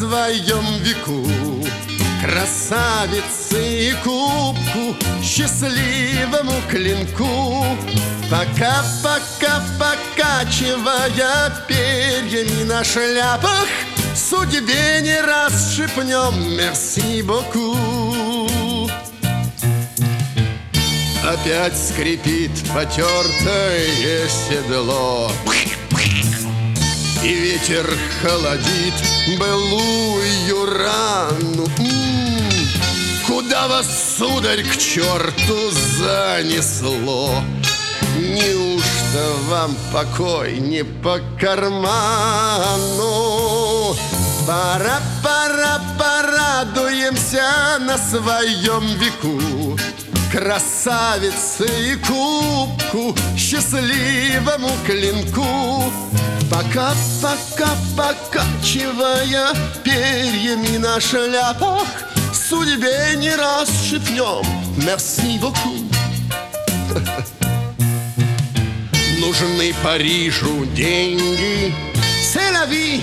своем веку. Красавице и кубку, счастливому клинку. Пока-пока, покачивая перьями на шляпах, судьбе не раз шепнем «Мерси боку». Опять скрипит потертое седло, и ветер холодит былую рану. Куда вас, сударь, к черту занесло? Неужто вам покой не по карману? Пора, порадуемся на своем веку. Красавице и кубку, счастливому клинку. Пока-пока, покачивая перьями на шляпах, судьбе не раз шепнем «Мерси боку». Нужны Парижу деньги, c'est la vie.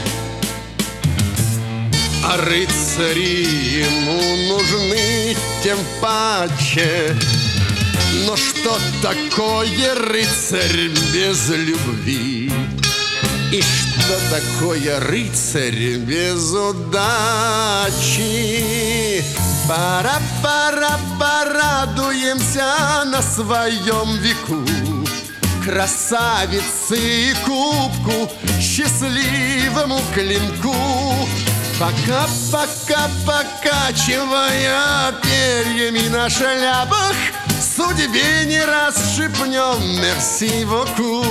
А рыцари ему нужны тем паче. Но что такое рыцарь без любви? И что такое рыцарь без удачи? Пора, порадуемся на своем веку. Красавице и кубку, счастливому клинку. Пока-пока, покачивая перьями на шляпах, судьбе не раз шепнем «Мерси боку».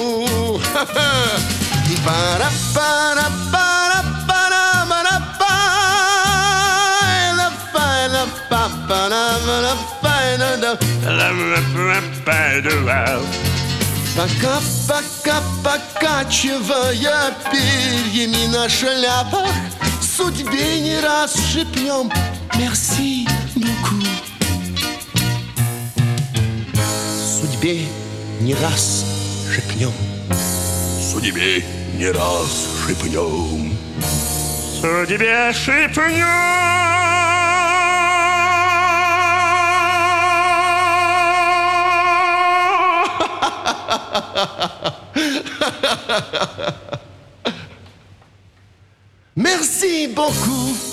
Пока-пока, покачивая перьями на шляпах, судьбе не раз шепнем «Мерси боку». Судьбе не раз шепнем. Судьбе не раз шепнем. Судьбе шепнем. Merci beaucoup.